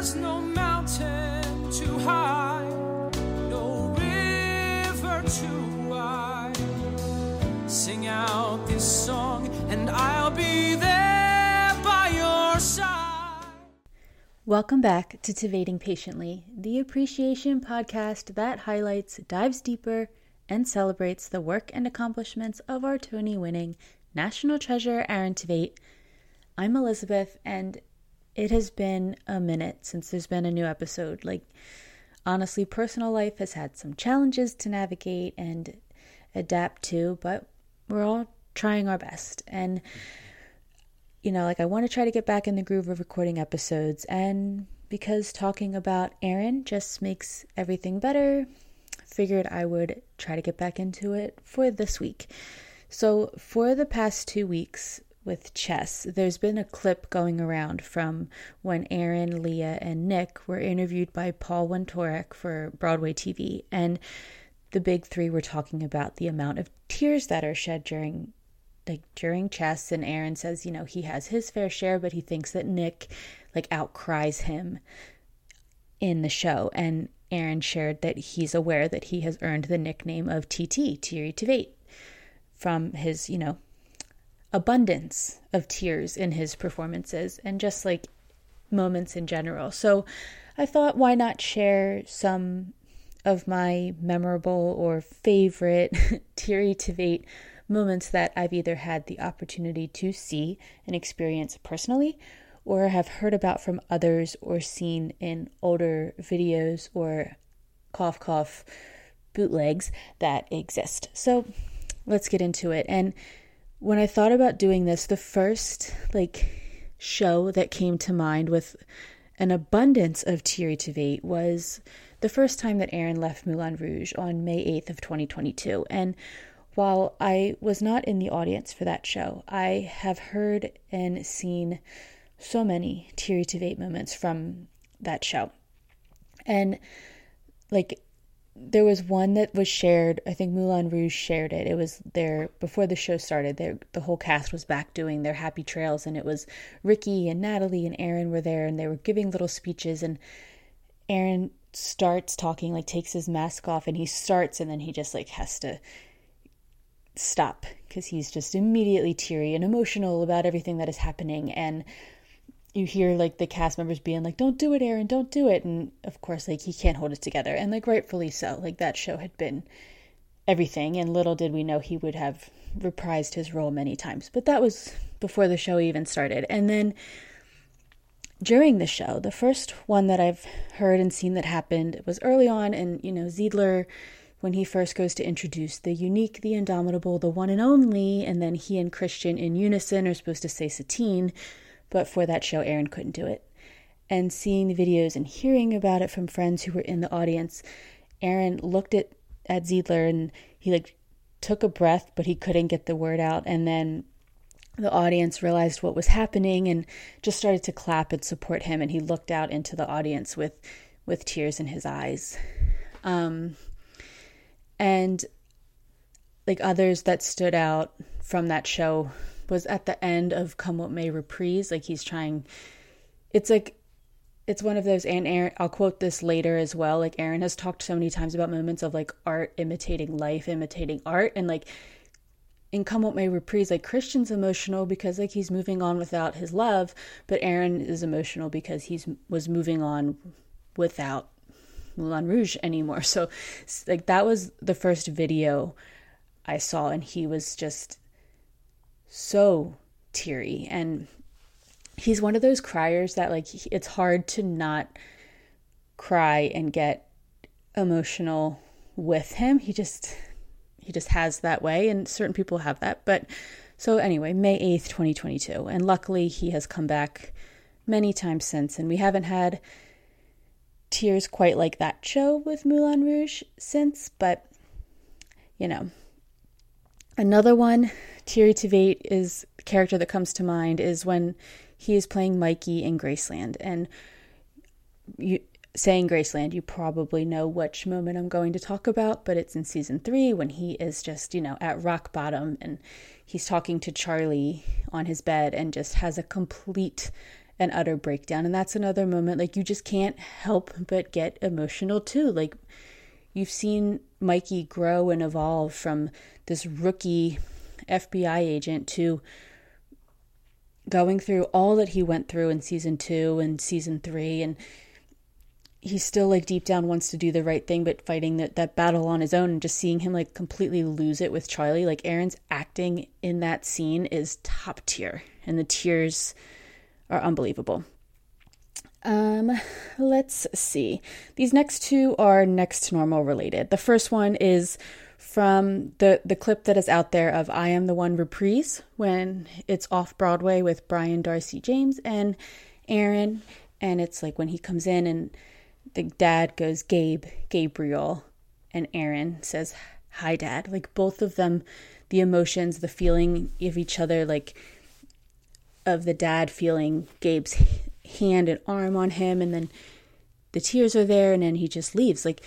There's no mountain too high, no river too wide. Sing out this song and I'll be there by your side. Welcome back to Tivating Patiently, the appreciation podcast that highlights, dives deeper, and celebrates the work and accomplishments of our Tony-winning national treasure, Aaron Tveit. I'm Elizabeth, and it has been a minute since there's been a new episode. Honestly, personal life has had some challenges to navigate and adapt to, but we're all trying our best. And I want to try to get back in the groove of recording episodes, and because talking about Aaron just makes everything better, figured I would try to get back into it for this week. So for the past 2 weeks with chess, there's been a clip going around from when Aaron, Leah, and Nick were interviewed by Paul Wontorek for Broadway TV, and the big three were talking about the amount of tears that are shed during chess, and Aaron says, he has his fair share, but he thinks that Nick outcries him in the show. And Aaron shared that he's aware that he has earned the nickname of TT, Thierry Tveit, from his, abundance of tears in his performances and just moments in general. So I thought, why not share some of my memorable or favorite Thierry Tveit moments that I've either had the opportunity to see and experience personally, or have heard about from others or seen in older videos or cough cough bootlegs that exist. So let's get into it. And when I thought about doing this, the first show that came to mind with an abundance of Thierry Tveit was the first time that Aaron left Moulin Rouge on May 8th of 2022. And while I was not in the audience for that show, I have heard and seen so many Thierry Tveit moments from that show. And there was one that was shared, I think Moulin Rouge shared it. It was there before the show started. The whole cast was back doing their happy trails, and it was Ricky and Natalie and Aaron were there, and they were giving little speeches, and Aaron starts talking, takes his mask off, and he starts, and then he just has to stop because he's just immediately teary and emotional about everything that is happening. And you hear the cast members being don't do it, Aaron, don't do it. And of course he can't hold it together, and rightfully so. That show had been everything, and little did we know he would have reprised his role many times. But that was before the show even started. And then during the show, the first one that I've heard and seen that happened was early on, and Ziedler, when he first goes to introduce the unique, the indomitable, the one and only, and then he and Christian in unison are supposed to say Satine, but for that show, Aaron couldn't do it. And seeing the videos and hearing about it from friends who were in the audience, Aaron looked at Ziedler and he took a breath, but he couldn't get the word out. And then the audience realized what was happening and just started to clap and support him. And he looked out into the audience with tears in his eyes. And others that stood out from that show was at the end of Come What May reprise. He's trying, it's one of those, and Aaron, I'll quote this later as well. Aaron has talked so many times about moments of art imitating life, imitating art. And in Come What May reprise, Christian's emotional because he's moving on without his love, but Aaron is emotional because was moving on without Moulin Rouge anymore. So that was the first video I saw, and he was just so teary. And he's one of those criers that it's hard to not cry and get emotional with him. He just has that way, and certain people have that. But so anyway, May 8th, 2022, and luckily he has come back many times since, and we haven't had tears quite like that show with Moulin Rouge since. But another one, Thierry Tveit, is the character that comes to mind is when he is playing Mikey in Graceland. And saying Graceland, you probably know which moment I'm going to talk about, but it's in season 3 when he is just, at rock bottom, and he's talking to Charlie on his bed and just has a complete an utter breakdown. And that's another moment, like, you just can't help but get emotional too. Like, you've seen Mikey grow and evolve from this rookie FBI agent to going through all that he went through in season 2 and season 3, and he still, like, deep down wants to do the right thing, but fighting that battle on his own, and just seeing him, like, completely lose it with Charlie. Like, Aaron's acting in that scene is top tier, and the tears are unbelievable. Let's see. These next two are Next to Normal related. The first one is from the clip that is out there of I Am the One reprise, when it's off Broadway with Brian Darcy James and Aaron, and it's like when he comes in and the dad goes, Gabriel, and Aaron says, hi, Dad. Like, both of them, the emotions, the feeling of each other, like, of the dad feeling Gabe's hand and arm on him, and then the tears are there, and then he just leaves. Like,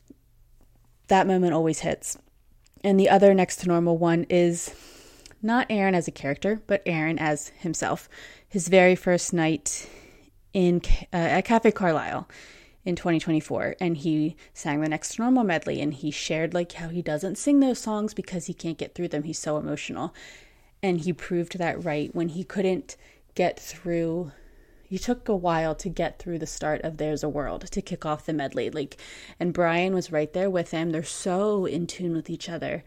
that moment always hits. And the other Next to Normal one is not Aaron as a character, but Aaron as himself. His very first night at Cafe Carlyle in 2024, and he sang the Next to Normal medley, and he shared, like, how he doesn't sing those songs because he can't get through them. He's so emotional. And he proved that right when he couldn't get through. He took a while to get through the start of There's a World to kick off the medley. Like, and Brian was right there with him. They're so in tune with each other.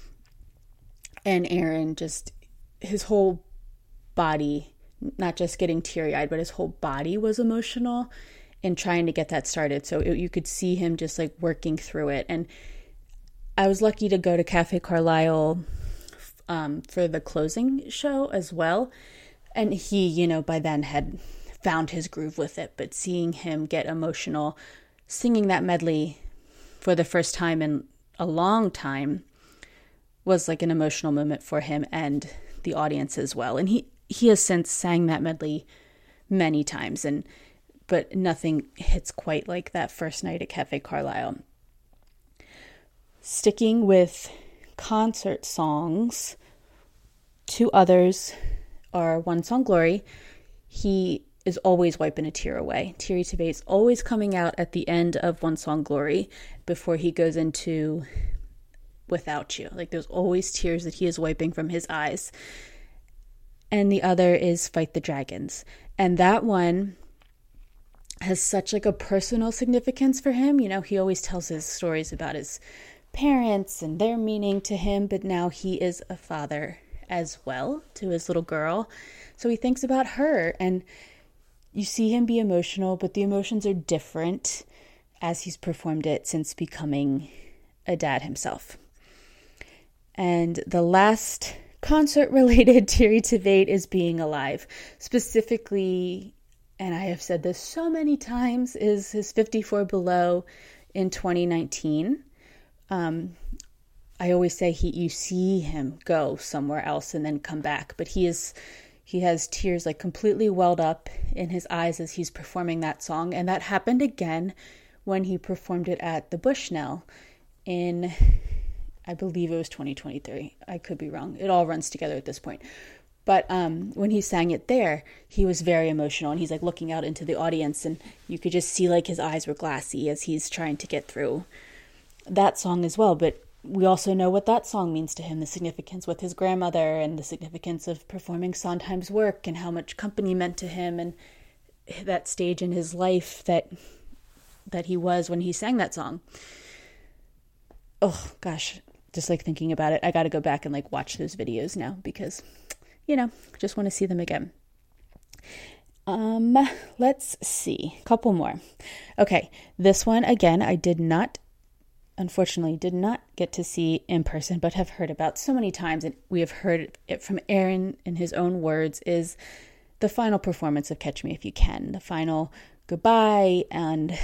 And Aaron, just his whole body, not just getting teary-eyed, but his whole body was emotional in trying to get that started. So you could see him just, like, working through it. And I was lucky to go to Cafe Carlyle for the closing show as well. And he, you know, by then had found his groove with it. But seeing him get emotional, singing that medley for the first time in a long time, was like an emotional moment for him and the audience as well. And he has since sang that medley many times, but nothing hits quite like that first night at Cafe Carlyle. Sticking with concert songs, two others are One Song Glory. He is always wiping a tear away. Thierry Tebey's always coming out at the end of One Song Glory before he goes into Without You. Like, there's always tears that he is wiping from his eyes. And the other is Fight the Dragons. And that one has such, like, a personal significance for him. You know, he always tells his stories about his parents and their meaning to him, but now he is a father as well to his little girl. So he thinks about her, and you see him be emotional, but the emotions are different as he's performed it since becoming a dad himself. And the last concert-related Thierry Tebey is Being Alive. Specifically, and I have said this so many times, is his 54 Below in 2019. I always say you see him go somewhere else and then come back, but he has tears, like, completely welled up in his eyes as he's performing that song. And that happened again when he performed it at the Bushnell in, I believe it was 2023. I could be wrong. It all runs together at this point. But when he sang it there, he was very emotional, and he's, like, looking out into the audience, and you could just see, like, his eyes were glassy as he's trying to get through that song as well. But we also know what that song means to him, the significance with his grandmother, and the significance of performing Sondheim's work, and how much company meant to him, and that stage in his life that he was when he sang that song. Oh gosh, just, like, thinking about it, I got to go back and, like, watch those videos now, because, you know, just want to see them again. Let's see, a couple more. Okay, this one again, I unfortunately did not get to see in person, but have heard about so many times, and we have heard it from Aaron in his own words, is the final performance of Catch Me If You Can, the final goodbye, and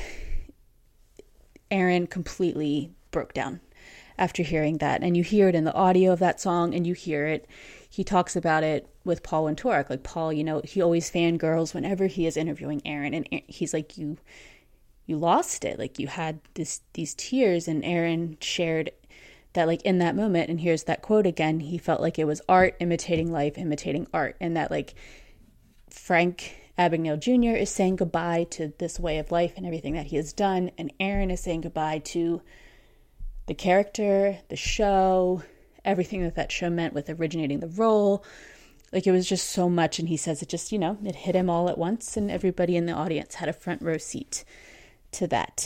Aaron completely broke down after hearing that. And you hear it in the audio of that song, and he talks about it with Paul Wintorik. Like, Paul, you know, he always fangirls whenever he is interviewing Aaron, and he's like, you lost it, like, you had these tears. And Aaron shared that, like, in that moment, and here's that quote again, he felt like it was art imitating life, imitating art, and that, like, Frank Abagnale Jr. is saying goodbye to this way of life and everything that he has done, and Aaron is saying goodbye to the character, the show, everything that show meant with originating the role. Like, it was just so much, and he says it just, it hit him all at once, and everybody in the audience had a front row seat to that.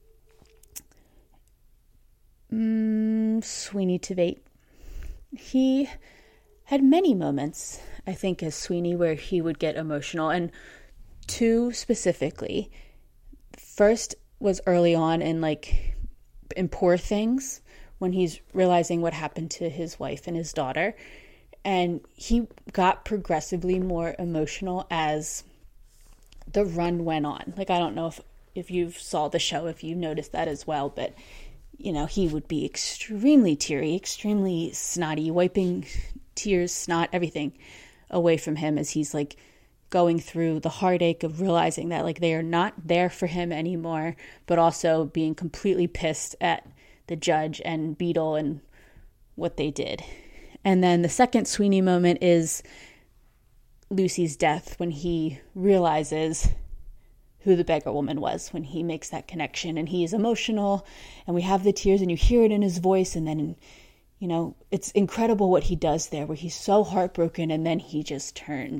Sweeney Tveit. He had many moments, I think, as Sweeney where he would get emotional, and two specifically. First was early on in Poor Things, when he's realizing what happened to his wife and his daughter, and he got progressively more emotional as the run went on. Like, I don't know if you saw the show, if you noticed that as well, but he would be extremely teary, extremely snotty, wiping tears, snot, everything away from him as he's going through the heartache of realizing that they are not there for him anymore, but also being completely pissed at the judge and Beadle and what they did. And then the second Sweeney moment is Lucy's death, when he realizes who the beggar woman was, when he makes that connection, and he is emotional, and we have the tears, and you hear it in his voice, and then, it's incredible what he does there, where he's so heartbroken, and then he just turns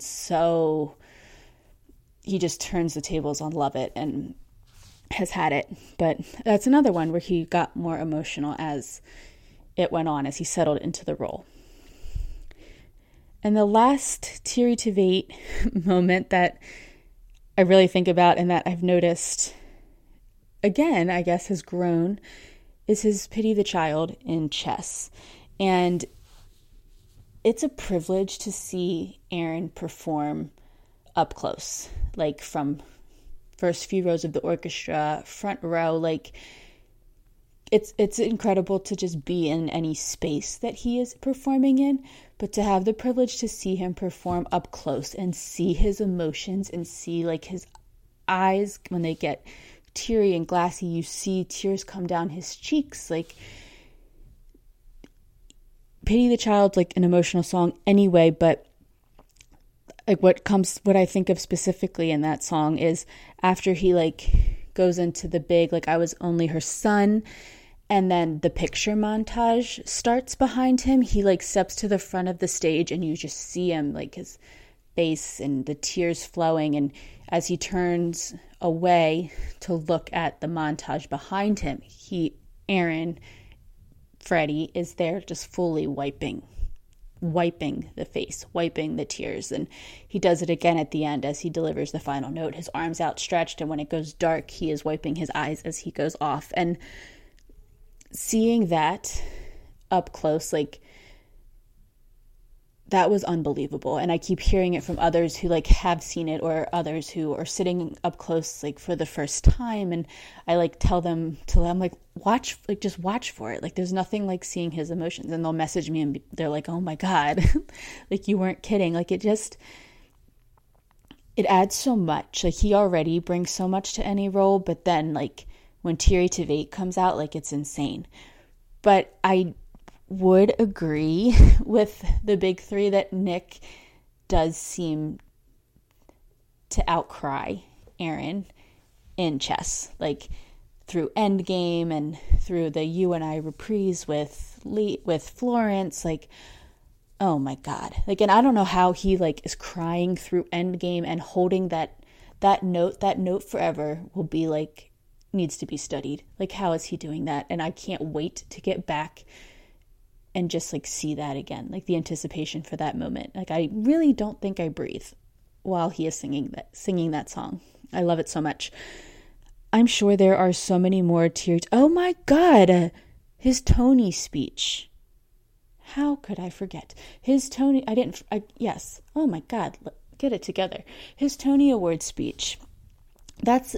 the tables on Lovett and has had it. But that's another one where he got more emotional as it went on, as he settled into the role. And the last Thierry Tveit moment that I really think about, and that I've noticed, again, I guess has grown, is his Pity the Child in Chess. And it's a privilege to see Aaron perform up close, from first few rows of the orchestra, front row. It's incredible to just be in any space that he is performing in, but to have the privilege to see him perform up close and see his emotions and see his eyes when they get teary and glassy, you see tears come down his cheeks. Pity the Child, an emotional song anyway, but what I think of specifically in that song is after he goes into the big, I was only her son, and then the picture montage starts behind him. He steps to the front of the stage, and you just see him, his face and the tears flowing, and as he turns away to look at the montage behind him, Freddie is there just fully wiping the face, wiping the tears. And he does it again at the end as he delivers the final note, his arms outstretched, and when it goes dark, he is wiping his eyes as he goes off. And seeing that up close, that was unbelievable. And I keep hearing it from others who have seen it, or others who are sitting up close for the first time, and I tell them watch, just watch for it. There's nothing like seeing his emotions. And they'll message me and they're like, oh my God, you weren't kidding. It adds so much. He already brings so much to any role, but then when Thierry Tveit comes out, it's insane. But I would agree with the big three that Nick does seem to outcry Aaron in Chess, through Endgame and through the You and I reprise with Florence. Oh my God. And I don't know how he is crying through Endgame and holding that note forever will be needs to be studied. How is he doing that? And I can't wait to get back and just see that again, the anticipation for that moment. I really don't think I breathe while he is singing that song. I love it so much. I'm sure there are so many more tears. Oh my God, his Tony speech. How could I forget his Tony? Yes. Oh my God, get it together. His Tony Award speech. There's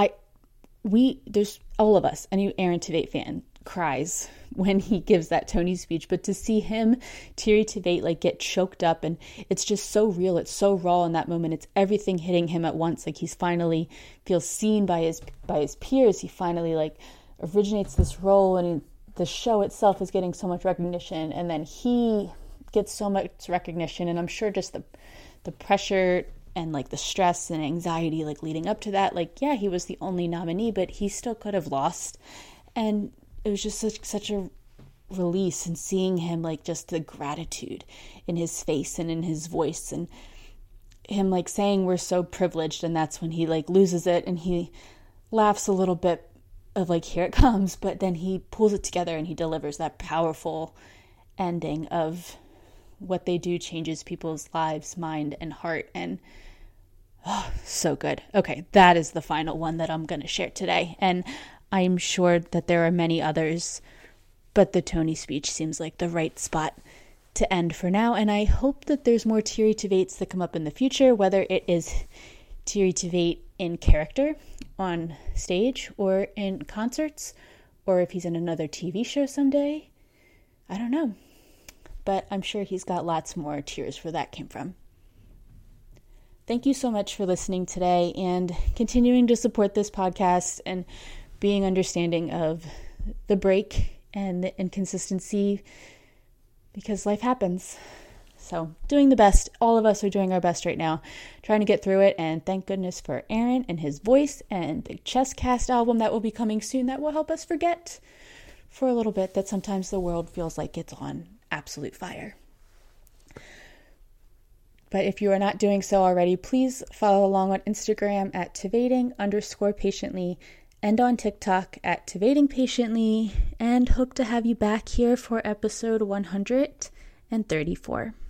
all of us, any Aaron Tveit fan cries when he gives that Tony speech, but to see him, Thierry Tveit, get choked up, and it's just so real, it's so raw in that moment, it's everything hitting him at once. He's finally feels seen by his peers, he finally originates this role, and the show itself is getting so much recognition, and then he gets so much recognition, and I'm sure just the pressure and like the stress and anxiety like leading up to that. Like, yeah, he was the only nominee, but he still could have lost. And it was just such a release, and seeing him, like, just the gratitude in his face and in his voice, and him like saying we're so privileged. And that's when he like loses it, and he laughs a little bit of like, here it comes, but then he pulls it together and he delivers that powerful ending of what they do changes people's lives, mind, and heart. And so good. Okay, that is the final one that I'm going to share today. And I'm sure that there are many others, but the Tony speech seems like the right spot to end for now. And I hope that there's more Thierry Tveits that come up in the future, whether it is Thierry Tveits in character on stage or in concerts, or if he's in another TV show someday. I don't know. But I'm sure he's got lots more tears where that came from. Thank you so much for listening today and continuing to support this podcast and being understanding of the break and the inconsistency, because life happens. So doing the best. All of us are doing our best right now, trying to get through it. And thank goodness for Aaron and his voice and the Chesscast album that will be coming soon that will help us forget for a little bit that sometimes the world feels like it's on absolute fire. But if you are not doing so already, please follow along on Instagram at Tveiding_patiently and on TikTok at TveidingPatiently, and hope to have you back here for episode 134.